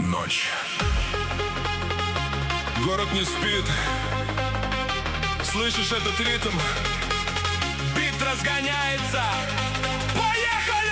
ночь. Город не спит. Слышишь этот ритм? Бит разгоняется. Поехали!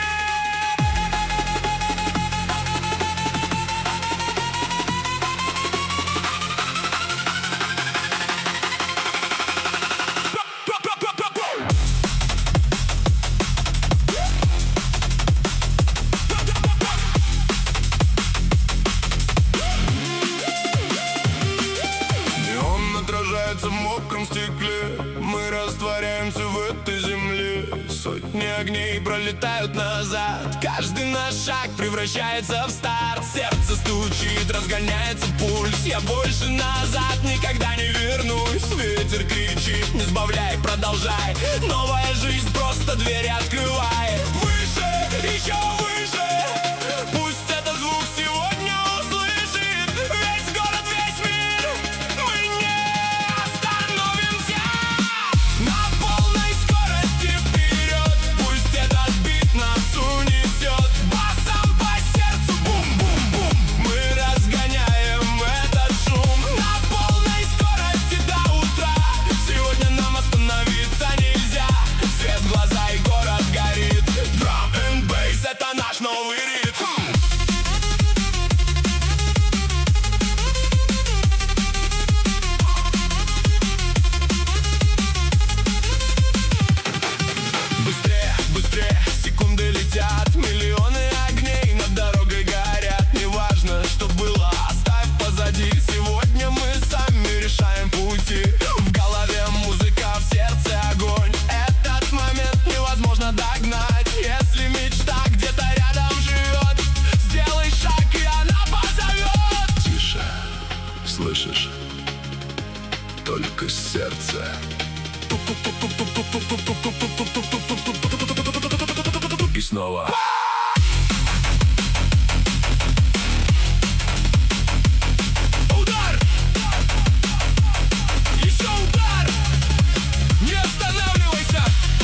В мокром стекле мы растворяемся в этой земле. Сотни огней пролетают назад. Каждый наш шаг превращается в старт. Сердце стучит, разгоняется пульс. Я больше назад никогда не вернусь. Ветер кричит, не сбавляй, продолжай. Новая жизнь просто двери открывает. Выше, еще выше. Пусть этот звук сегодня услышит весь город, весь мир. Мы не остановимся. На полной скорости вперед. Пусть этот бит нас унесет. Басом по сердцу, бум-бум-бум. Мы разгоняем этот шум. На полной скорости до утра. Сегодня нам остановиться нельзя. Свет в глаза и город горит. Drum and bass — это наш новый ритм. Быстрее, быстрее, секунды летят. Миллионы огней над дорогой горят. Неважно, что было, оставь позади. Сегодня мы сами решаем пути. В голове музыка, в сердце огонь. Этот момент невозможно догнать. Если мечта где-то рядом живет, сделай шаг, и она позовет. Тише, слышишь? Только сердце. И снова. Удар! Еще удар! Не останавливайся!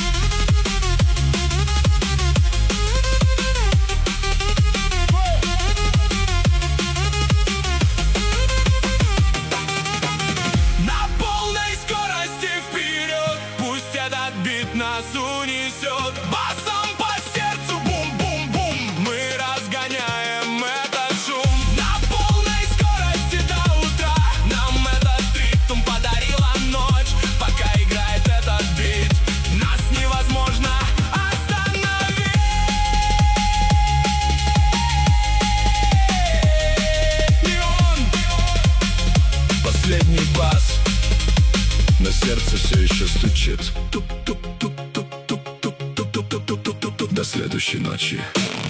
На полной скорости вперед. Пусть этот бит нас унесет. Басом по сердцу, бум-бум-бум. Мы разгоняем этот шум. На полной скорости до утра. Нам этот ритм подарила ночь. Пока играет этот бит, нас невозможно остановить. И он Последний бас. На сердце все еще стучит. До следующей ночи.